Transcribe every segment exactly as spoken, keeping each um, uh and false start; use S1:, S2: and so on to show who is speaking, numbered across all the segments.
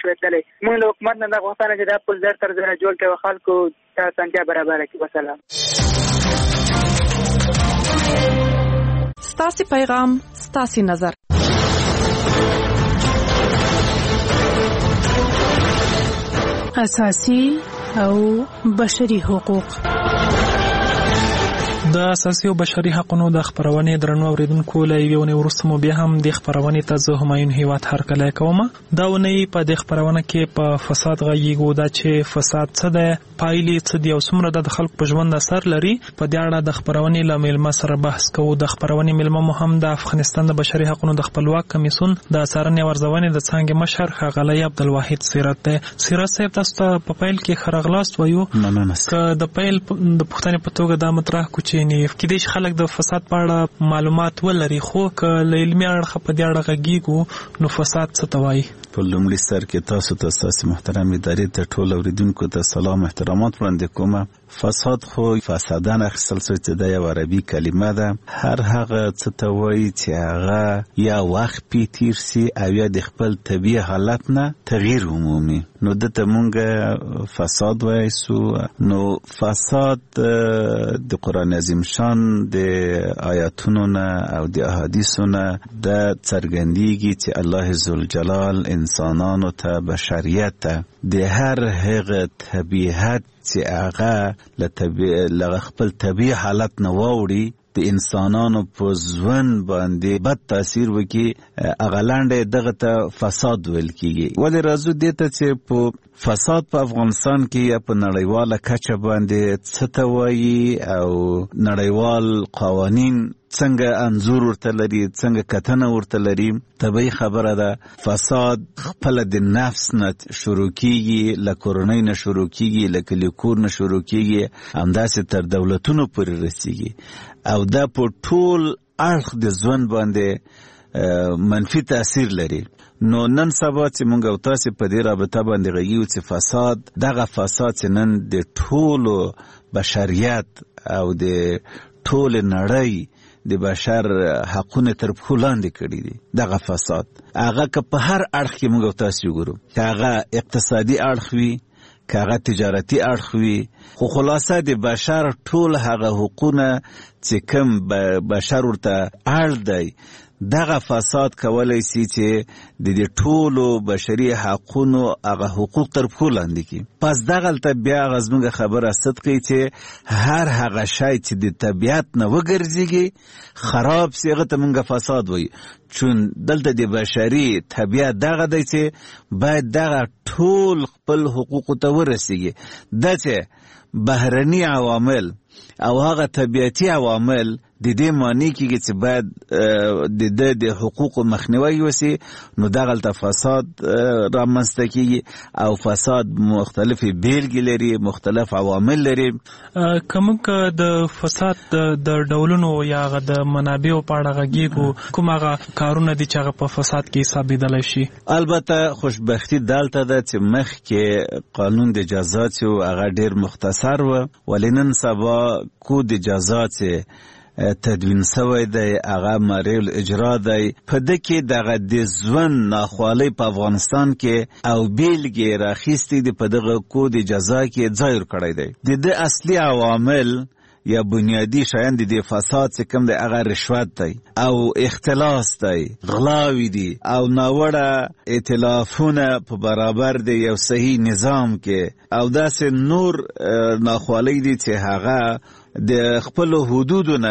S1: نشوي تللی. موږ له حکومت نه دا غوښتنه چې دا پل زر تر زره جوړ کړي او خلکو ته اسانتیا برابره کړي. وسلام.
S2: ستاسې پیغام ستاسې نظر.
S3: اساسي او بشري حقوق.
S4: د اساسي او بشري حقوقو د خبرونې درنو اوریدونکو له یوې وروسته مو بیا هم د خبرونې ته زه همایون هیواد هرکلی کوم. دا ونې په دې خبرونه کې په فساد غږیږو دا چې فساد څه دی، پایلې څه دي او څومره د خلکو په ژوند اثر لري. په دې اړه د خبرونې له میلمه سره بحث کوو. د خبرونې میلمه مو هم د افغانستان د بشري حقوقو د خپلواک کمیسیون د څارنې او ارزونې د څانګې مشر ښاغلی عبدالواحد سیرت دی. سیرت صاحب، تاسو ته په پیل کې ښه راغلاست وایو. که د پیل د پوښتنې په توګه دا مطرح کړو چې کېدای شي خلک د فساد په اړه معلومات ولري، خو که له علمي اړخه په دې اړه غږیږو نو فساد څه ته وایي؟
S5: په لومړي سر کې تاسو ته ستاسې محترم ادارې ته ټول اوریدونکو ته سلام احترامات وړاندې کوم. فساد خو فسادن اخیستل شوی چې دا یو عربي کلمه ده. هر هغه څه ته وایي چې هغه یا وخت پې تیر سي او یا د خپل طبیعي حالت نه تغییر عمومي، نو دته مونږ فساد وایسو. نو فساد د قرآن عظیم شان د آیاتونو نه او د احادیثو نه د څرګندېږي چې الله ذوالجلال انسانانو ته بشریت ته د هر هغه طبیعت چې هغه له خپل طبیعي حالت نه واوړي د انسانانو په ژوند باندې بد تاثیر وکړي، هغه لاندې دغه ته فساد ویل کېږي. ولې راځو دې ته چې په فساد په افغانستان کې یا په نړیواله کچه باندې څه ته وایي او نړیوال قوانین څنګه انظور ورته لري، څنګه کتنه ورته لري. طبیعي خبره ده فساد خپل د نفس نه شروع کیږي، له کورنۍ نه شروع کیږي، له کلیکور نه شروع کیږي، همداسې تر دولتونو پورې رسیږي او دا په ټول اړخ د ژوند باندې منفي تاثیر لري. نو نن سبا چې مونږ او تاسې په دې رابطه باندې غږیږو چې فساد، دغه فساد چې نن د ټولو بشریت او د ټول نړۍ د بشر حقونه تر پښو لاندې کړي دي. دغه فساد هغه که په هر اړخ کې مونږ او تاسې وګورو، که هغه اقتصادي اړخ وي، که هغه تجارتي اړخ وي، خو خلاصه د بشر ټول هغه حقونه چې کوم بشر ورته اړ دی، دغه فساد کولای شي چې د دې ټولو بشري حقونو هغه حقوق تر پښو لاندې کړي. پس دغلته بیا هغه زموږ خبره صدقي چې هر هغه شی چې د طبیعت نه وګرځېږي خراب سي، هغه ته مونږ فساد وایو. چون دلته د بشري طبیعت دغه دی چې باید دغه ټول خپل حقوقو ته ورسېږي. دا چې بهرني عوامل او هغه طبیعتي عوامل د دې معنی کېږي چې باید د د د حقوقو مخنیوي وسي، نو دغلته فساد رامنځته کېږي او فساد مختلفې بیلګې لري، مختلف عوامل لري.
S4: که موږ د فساد د ډولونو یا هغه د منابعو په اړه غږیږو، کوم هغه کارونه دي چې هغه په فساد کې حسابېدلی شي؟ البته خوشبختي دلته ده چې مخکې قانون د جزا چې هغه ډېر مختصر و، ولې نن سبا کود جزا چې تدوین سوی دی هغه مریل اجرا دی. په ده کې دغه د ژوند ناخوالۍ په افغانستان کې او بیلګې راخیستې دي، په دغه کود جزا کې ځای ورکړی دی. د ده اصلي عوامل یا بنیادی شیان د دې فساد چې کوم دی هغه رشوت دی او اختلاس دی، غلاوی دی او ناوړه ائتلافونه په برابر دی یو صحیح نظام کې، او داسې نور ناخوالۍ دي چې هغه د خپل حدودو نه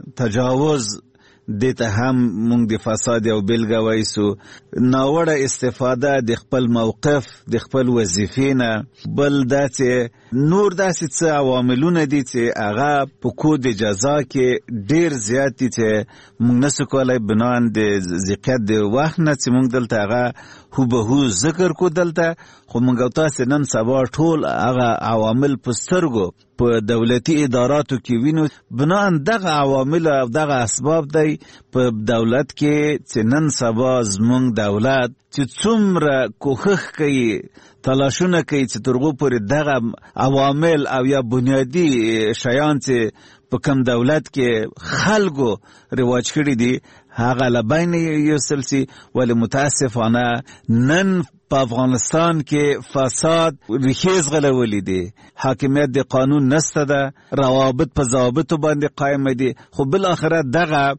S4: تجاوز دیتا هم مونږ د فساد او بیلګه وایسو. ناوړه استفاده د خپل موقف د خپل وظیفې نه، بل دا چې نور داسې څه عواملونه دي چې هغه په کود جزا کې ډیر زیات دي چې مونږ نسو کولی بنان د ذکر د وخت نه چې مونږ دلته هغه هوبهو ذکر کو دلته، خو مونږ او تاسې نن سبا ټول هغه عوامل په سترګو په دولتي اداراتو کې وینو. بنان دغه عوامل او دغه اسباب دی په دولت کې چې نن سبا زمونږ دولت چې څومره کوښښ کوي، تلاشونه کوي چې تر هغو پورې دغه عوامل او یا بنیادي شیان چې په کوم دولت کې خلکو رواج کړي دي
S5: هغه لبین یوسل سي. ولی متاسفانه نن په افغانستان کې فساد ریښې غلولې دي، حاکمیت د قانون نسته ده، روابط په ضوابطو باندې قائم دي، خو بل آخره دغه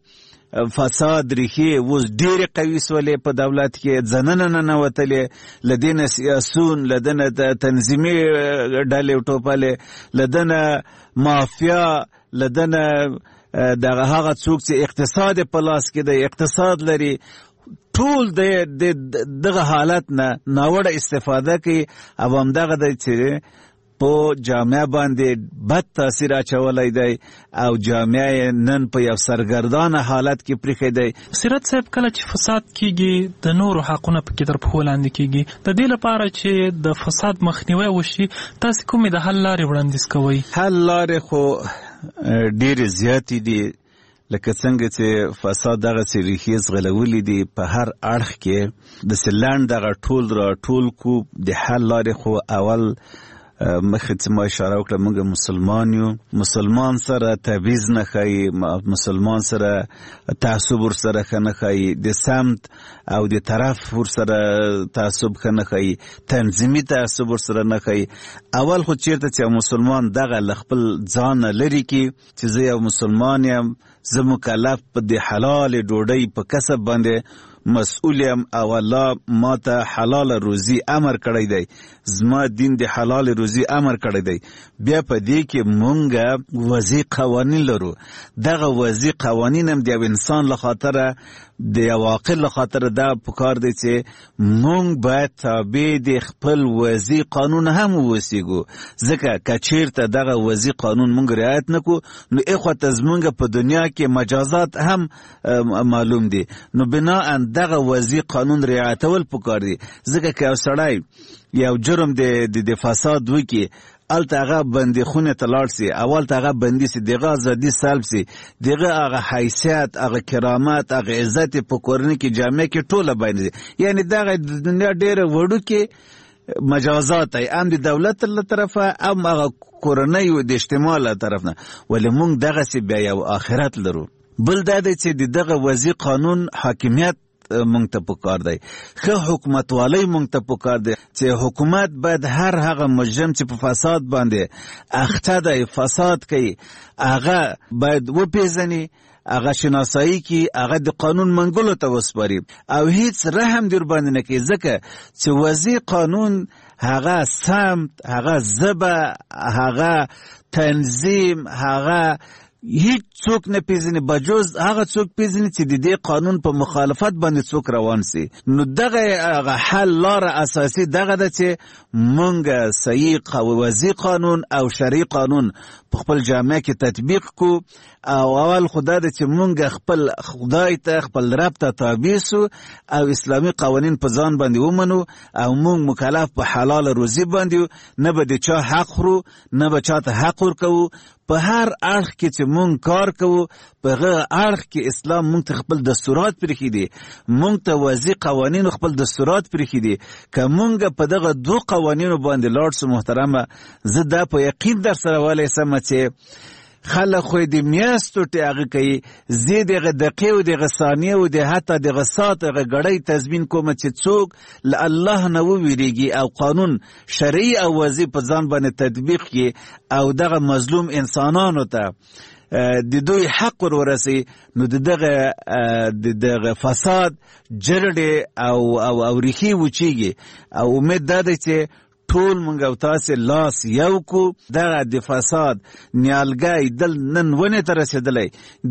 S5: فساد ریښې اوس ډېرې قوي سولې په دولت کې، ځننه ننوتلې، لدینه سیاسون، لدنه تنظیمي ډلې او ټوپلې، لدنه مافیا، لدنه دغه هغه څوک چې اقتصاد په لاس کې دی، اقتصاد لري، ټول د دغه حالت نه ناوړه استفاده کوي او همدغه دی چې په جامعه باندې بد تاثیر اچولی دی او جامعه نن په یو سرګردانه حالت کې پریښی دی.
S4: سیرت صاحب، کله چې فساد کیږي د نورو حقونه پکې تر پښو لاندې کیږي، د دې لپاره چې د فساد مخنیوی وشي تاسو کومې د حل لارې وړاندیز کوئ؟ حل
S5: لارې خو ډېرې زیاتې دي، لکه څنګه چې فساد دغه څه ریښې ځغلولې دي په هر اړخ کې، داسې لنډ دغه ټول را ټول کو. د حل لارې خو اول مخکې چې ما اشاره وکړه، موږ مسلمان یو، مسلمان سره تبعیض نه ښایي، مسلمان سره تعصب ورسره ښه نه ښایي، د سمت او د طرف ورسره تعصب ښه نه ښایي، تنظیمي تعصب ورسره نه ښایي. اول خو چېرته چې مسلمان دغه له خپل ځانه لرې کړي چې زه یو مسلمان یم، زه مکلف په د حلال ډوډۍ په کسب باندې مسئول یم او الله ما ته حلال روزي امر کړی دی، زما دین د حلال روزي امر کړی دی. بیا په دې کې مونږ وضعي قوانین لرو، دغه وضعي قوانین هم د یو انسان له خاطره، د یو عاقل له خاطره دا پکار دی چې مونږ باید تابع د خپل وضعي قانون هم ووسیږو، ځکه که چېرته دغه وضعي قانون مونږ رعایت نه کړو نو اخوته زمونږ په دنیا کې مجازات هم معلوم دي. نو بناء دغه وضعي قانون رعایتول پکار دي، ځکه که یو سړی یو جرم د فساد وکړي، الته هغه بندي خونه ته لاړ سي، اول ته هغه بندي سي، دغه ازادي سلب سي، دغه هغه حیثیت، هغه کرامت، هغه عزت په کورنۍ کې جامعه کې ټوله باندې، یعنی دغه د دنیا ډېره وړوکې مجازات ای هم د دولت له طرفه هم هغه کورنۍ او د اجتماع له طرف نه. ولې موږ دغسې بیا یو آخرت لرو. بل دا دی چې د دغه وضعي قانون حاکمیت مونږ ته پکار دی، ښه حکومتوالی مونږ ته پکار دی چې حکومت باید هر هغه مجرم چې په فساد باندې اخته دی، فساد کوي، هغه باید وپیژني، هغه شناسایی کی، هغه د قانون منګولو ته وسپاري او هیڅ رحم در باندې نه کوي، ځکه چې وضعي قانون هغه سمت، هغه ژبه، هغه تنظیم، هغه هیڅ څوک نه پیژني بجز هغه څوک پیژني چې د دې قانون په مخالفت باندې څوک روان سي. نو دغه حل لاره اساسي دغه ده چې مونږ صحیح وضعي قانون او شرعي قانون په خپل جامعه کې تطبیق کو، او اول خدا ده چې مونږ خپل خدای ته، خپل رب ته تابع سو او اسلامي قوانین په ځان باندې ومنو او مونږ مکلف په حلال روزي باندې، نه به د چا حق خورو، نه به چا ته حق ورکوو. په هر اړخ کې چې مونږ کار کوو په هغه اړخ کې اسلام مونږ ته خپل دستورات پرېښي دي، مونږ ته وضعي قوانینو خپل دستورات پرېښي دي. که مونږ په دغه دو قوانینو باندې لاړ سو محترمه، زه دا په یقین در سره ولی سمه چې خلک خو د میاشتو هغه کوي، زه دغه دقیقې او دغه ثانیې او د حتی دغه ساعت هغه ګړۍ تضمین کوم چې څوک له الله نه وویریږي او قانون شرعي او وضعي په ځان باندې تطبیق کړي او دغه مظلوم انسانانو ته د دوی حق ورورسي، نو دغه دغه فساد جرړې او او او ریښې وچیږي. او امید دا دی چې ټول مونږ او تاسې لاس یو کو، دغه د فساد نیالګی دل نن ونې ته رسېدلی،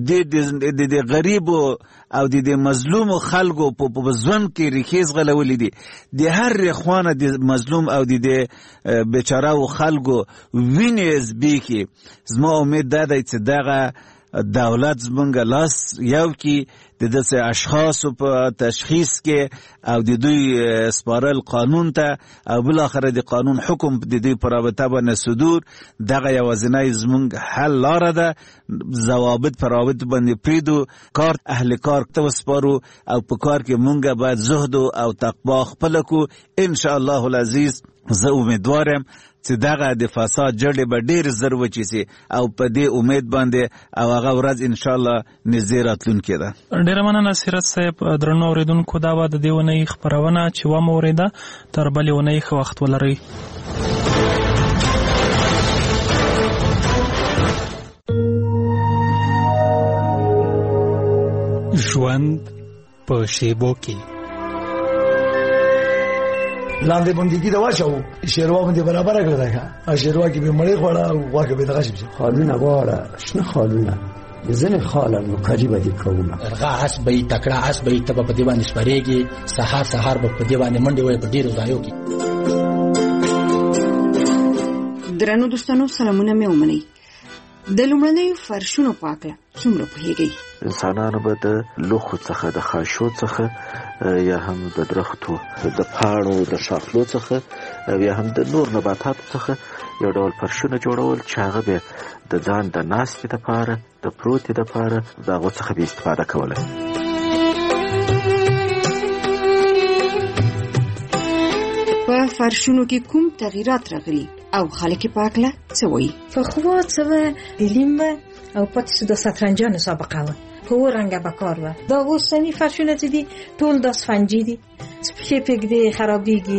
S5: د غریبو او د مظلومو خلکو په ژوند کې ریښې ځغلولې دي، د هر خوانه د مظلوم او د بیچارهو خلکو وینې زبېښي. زما امید دا دی چې دغه دولت زمونږ لاس یو کی د داسې اشخاصو په تشخیص کې او د دوی سپارل قانون ته او بالاخره د قانون حکم د دوی په رابطه باندې صدور، دغه یوازینی زمونږ حل لاره ده. ضوابط په رابط باندې پریدو، کار اهل کار ته وسپارو او په کار کې مونږ باید زهد او تقوا خپله کو. ان شاء الله العزیز زه امیدوار یم چې دغه د فساد جړې به ډېر زر وچې سي او په دې امید باندې او هغه ورځ انشاءالله نږدې راتلونکې ده.
S4: ډېره مننه سیرت صاحب. درنو اورېدونکو دا به د دې اونۍ خپرونه چې ومه اورېده. تر بلې اونۍ ښه وخت ولرئ.
S6: ژوند په شیبو کې
S7: لاندې بندګي دا واچو شیروا باندې برابر کړل دا ښه شیروا کې به مړې خوړه او واکه به دغه شي
S8: خالونه غواړه شنه خالونه ځنه خاله نو کړي به دي کومه
S9: ارغا اس به تکړه اس به تب په دیوان شپريږي سحر سحر په دیوان منډي وي په ډیرو ځایو کې.
S10: درنو دوستانو سلامونه مې ومنئ. د لومړنیو فرشونو په اړه څومره پوهیږئ؟
S11: انسانانو به د لوخو څخه د خاشو څخه یا هم د درختو د پاڼو د شاخلو څخه یا هم د نور نباتاتو څخه یو ډول فرشونه جوړول چې هغه به د ځان د ناستې لپاره د پروتې لپاره د هغو څخه به استفاده کوله.
S10: په فرشونو کې کوم تغییرات راغلي او خلک په اړه څه وایي؟
S12: پخوا څه علم او پاتې سو د شطرنجانو سابقه و په ورنګه بکار و. دا اوسنی فرشونه چې دي ټول د اسفنجي دي سپخې پکې خرابېږي.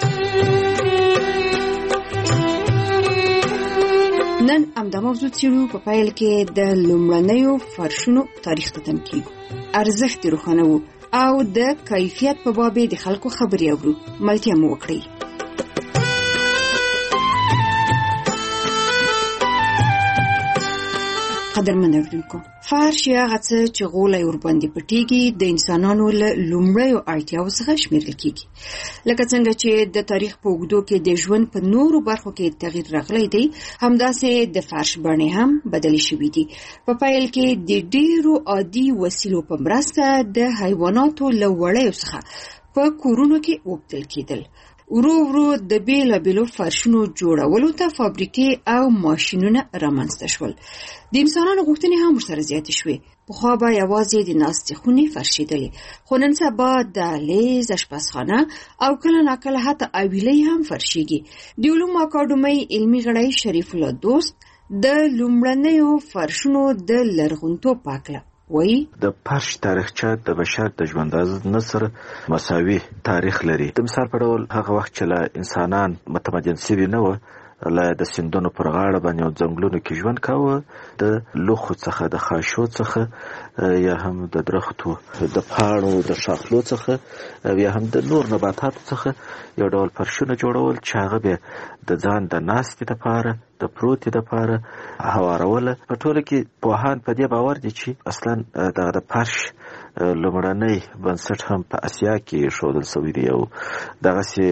S10: نن همدا موضوع څېړو. په پیل کې د لومړنیو فرشونو تاریخ ته تم کېږو. ارزښت یې روښانه و او د کیفیت په باب د خلکو خبرې اورو. ملتیا مو وکړئ. قدرمن اورېدونکو، فرش یا هغه څه چې غولی ورباندې پټېږي د انسانانو له لومړیو اړتیاوو څخه شمیرل کېږي. لکه څنګه چې د تاریخ په اوږدو کې د ژوند په نورو برخو کې تغییر راغلی دی، همداسې د فرش بڼې هم بدلې شوي دي. په پیل کې د ډېرو عادي وسیلو په مرسته د حیواناتو له وړیو څخه په کورونو کې اوبدل کېدل. ورو ورو د بیلابیلو فرشونو جوړولو ته فابریکې او ماشینونه رامنځته شول. د انسانانو غوښتنې هم ورسره زیاتې شوې. پخوا به یوازې د ناستې خونې فرشېدلې، خو نن سبا دهلیز، اشپزخانه او کله ناکله حتی اویلۍ هم فرشېږي. د علومو اکاډمۍ علمي غړی شریف الله دوست د لومړنیو فرشونو د لرغونتوب په اړه وایي.
S11: د فرش تاریخچه د بشر د ژونداز نسر مساوي تاریخ لري. د مثال په ډول هغه وخت چې لا انسانان متمدن سوي نه و، لا د سیندونو پر غاړه باندې او ځنګلونو کې ژوند کاوه، د لوخو څخه د خاشو څخه یا هم د درختو د پاڼو د شاخلو څخه یا هم د نور نباتاتو څخه یو ډول فرشونه جوړول چې هغه به د ځان د ناستې لپاره د پروتې لپاره هواروله. په ټوله کې پوهان په دې باور دي چې اصلا دغه د فرش لومړنی بنسټ هم په اسیا کې ښودل شوی دی او دغسې